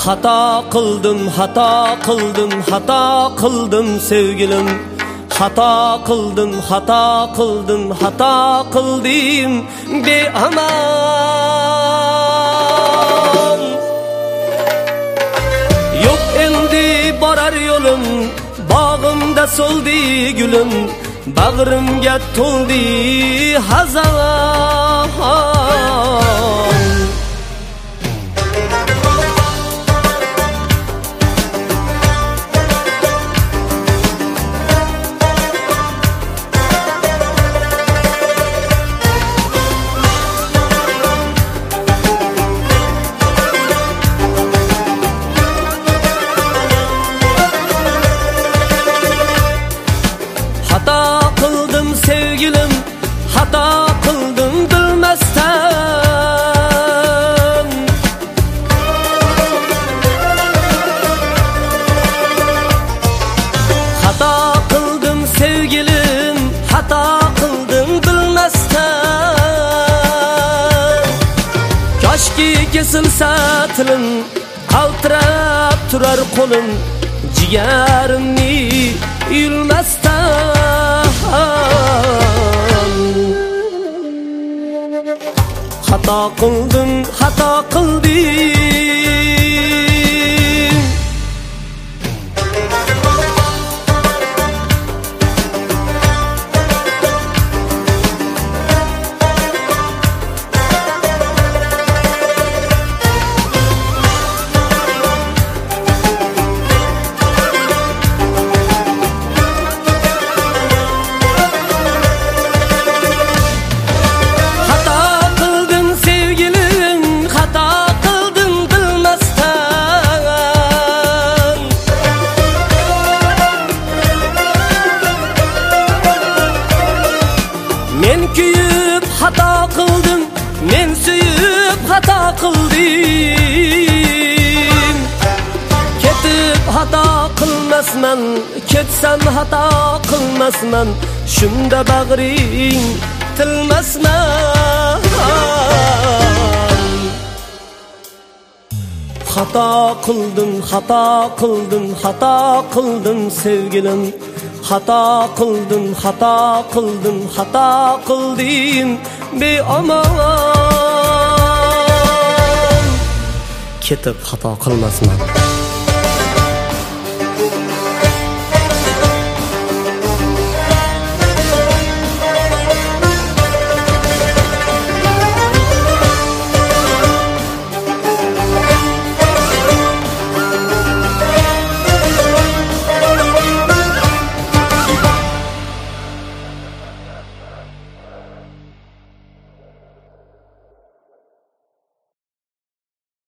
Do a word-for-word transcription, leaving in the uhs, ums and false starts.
Hata qildim, hata qildim, hata qildim sevgilim. Hata qildim, hata qildim, hata qildim beaman. Yo'q endi borar yo'lim, bog'imda soldi gulim, bag'rimga to'ldi hazan. Hata qildim sevgilim, hata qildim bilmasdan. Hata qildim sevgilim, hata qildim bilmasdan. Koshki kesilsa tilim, qaltirab turar qo'lim, jigarimni yulmasdan. Hata qildim, hata qildim. Men kuyib hata qildim, men suyib hata qildim. Ketib hata qilmasman, ketsam hata qilmasman, shunda bag'ring tilmasman. Hata qildim, hata qildim, hata qildim sevgilim. Hata qildim, hata qildim, hata qildim beaman. Ketib xato qilmasman.